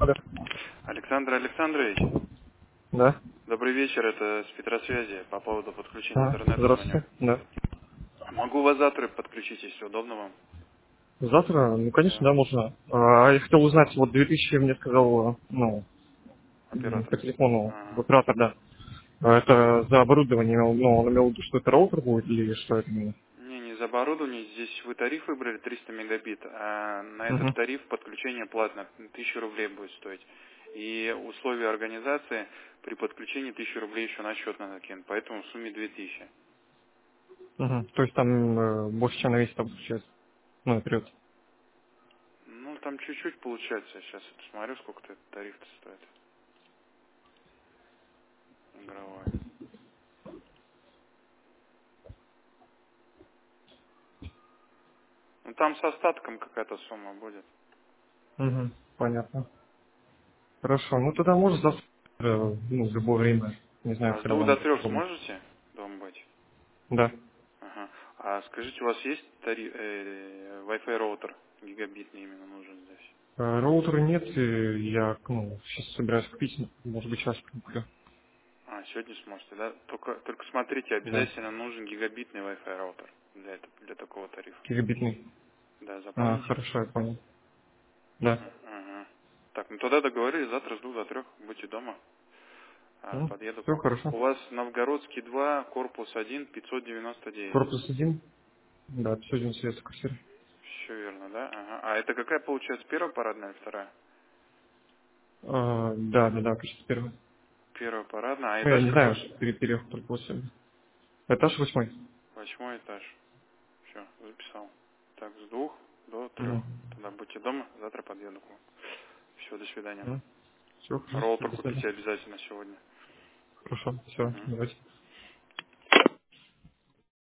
Алло. Александр Александрович, Да. добрый вечер, это с Петросвязи по поводу подключения интернета звоню. Здравствуйте. Да. Могу вас завтра подключить, если удобно вам? Завтра? Ну, конечно, Да, да, можно. Я хотел узнать, вот 2000 мне сказал, ну, оператор. по телефону Ага. оператор, да. Это за оборудование, ну, он имел в виду, что это роутер будет или что это именно? Не за оборудование, здесь вы тариф выбрали 300 мегабит, а на этот Угу. тариф подключение платно, 1000 рублей будет стоить. И условия организации при подключении 1000 рублей еще на счет надо кинуть, поэтому в сумме 2000. Угу. То есть там больше, чем на весь там получается. Ну, наперед. Ну, там чуть-чуть получается, сейчас я посмотрю, сколько этот тариф-то стоит, игровой. Ну, там с остатком какая-то сумма будет. Угу. Понятно. Хорошо. Ну, тогда может завтра, ну, в любое время. Не знаю, А с когда 2 до вам 3 удобно. сможете дома быть? Да. Ага. А скажите, у вас есть Wi-Fi роутер гигабитный именно нужен здесь? Роутера нет, и я, ну, сейчас собираюсь купить, может быть, сейчас куплю. А, сегодня сможете, да? Только смотрите, Да. обязательно нужен гигабитный Wi-Fi роутер для такого тарифа. Гигабитный. Да, запомните. Хорошо, я понял. Да. Ага. Так, ну тогда договорились, завтра с 2 до 3 будьте дома. Подъеду к Все вам. хорошо. У вас Новгородский 2, корпус 1, 599. Корпус один. Да, все один свет квартиры. Все верно, да? Ага. А это какая получается, первая парадная или вторая? Да, качество первое. Первая парадная, а Ну, я этаж не знаю, какой? что переехал только после. Этаж 8. 8 этаж. Все, записал. Так, с 2 до 3. Угу. Тогда будьте дома, завтра подъеду к вам. Все, до свидания. Все, хорошо, Роутер до свидания. купите обязательно сегодня. Хорошо, все, Мгм. давайте.